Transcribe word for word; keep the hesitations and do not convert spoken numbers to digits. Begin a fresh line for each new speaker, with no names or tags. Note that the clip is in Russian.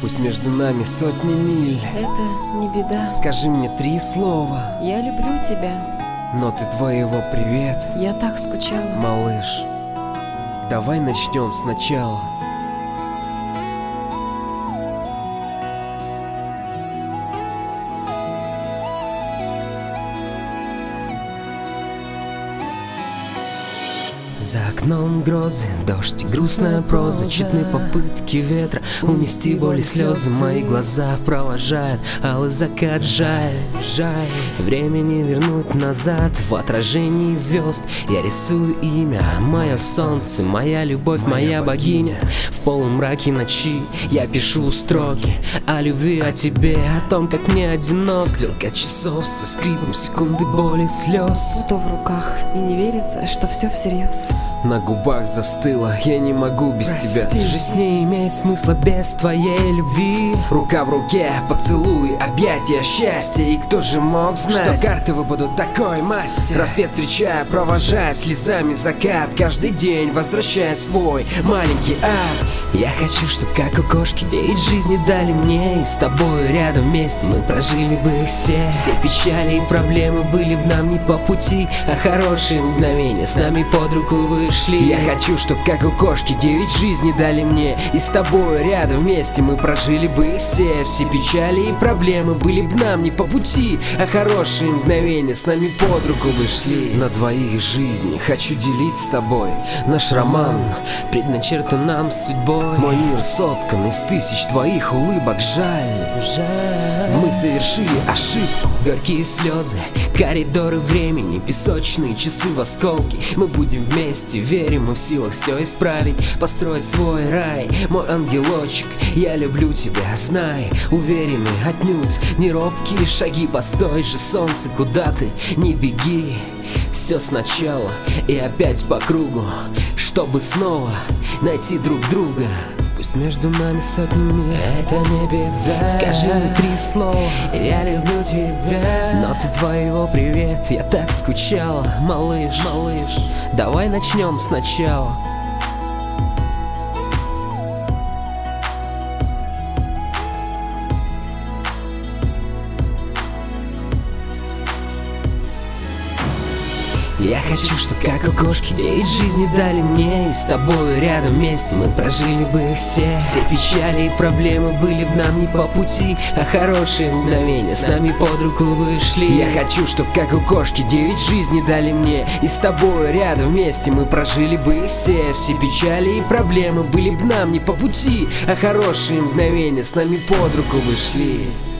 Пусть между нами сотни миль.
Это не беда.
Скажи мне три слова.
Я люблю тебя.
Но ты твоего привет.
Я так скучала.
Малыш, давай начнем сначала. За окном грозы, дождь и грустная проза, тщетные попытки ветра унести боль и слезы. Мои глаза провожают алый закат. Жаль, жаль, времени вернуть назад. В отражении звезд я рисую имя, мое солнце, моя любовь, моя богиня. В полумраке ночи я пишу строки о любви, о тебе, о том, как мне одинок. Стрелка часов со скрипом секунды боли, слез.
Фото в руках, и не верится, что все всерьез.
На губах застыла, я не могу без
Прости.
тебя. Жизнь не имеет смысла без твоей любви. Рука в руке, поцелуй, объятия, счастья. И кто же мог знать, что карты выпадут такой масти? Рассвет встречая, провожая слезами закат. Каждый день возвращая свой маленький ад. Я хочу, чтоб как у кошки девять жизней дали мне. И с тобой рядом вместе мы прожили бы их все. Все печали и проблемы были бы нам не по пути, а хорошие мгновения с нами под руку вышли. Я хочу, чтоб как у кошки девять жизней дали мне. И с тобой рядом вместе мы прожили бы их все. Все печали и проблемы были бы нам не по пути, а хорошие мгновения с нами под руку вышли. На двоих жизни хочу делить с тобой наш роман, предначертан нам судьбой. Мой мир соткан из тысяч твоих улыбок. Жаль, жаль, мы совершили ошибку. Горькие слезы, коридоры времени, песочные часы в осколки. Мы будем вместе, верим, мы в силах все исправить, построить свой рай. Мой ангелочек, я люблю тебя, знай. Уверенный, отнюдь не робкие шаги. Постой же, солнце, куда ты не беги. Все сначала и опять по кругу, чтобы снова найти друг друга. Пусть между нами сотни миль, это не беда. Скажи мне три слова, я люблю тебя. Но ты твоего привет, я так скучала. Малыш, малыш, давай начнем сначала. Я хочу, чтоб как у кошки девять жизней дали мне. И с тобой рядом вместе мы прожили бы их все. Все печали и проблемы были бы нам не по пути, а хорошие мгновения с нами под руку вышли. Я хочу, чтоб как у кошки девять жизней дали мне. И с тобой рядом вместе мы прожили бы их все. Все печали и проблемы были бы нам не по пути, а хорошие мгновения с нами под руку вышли.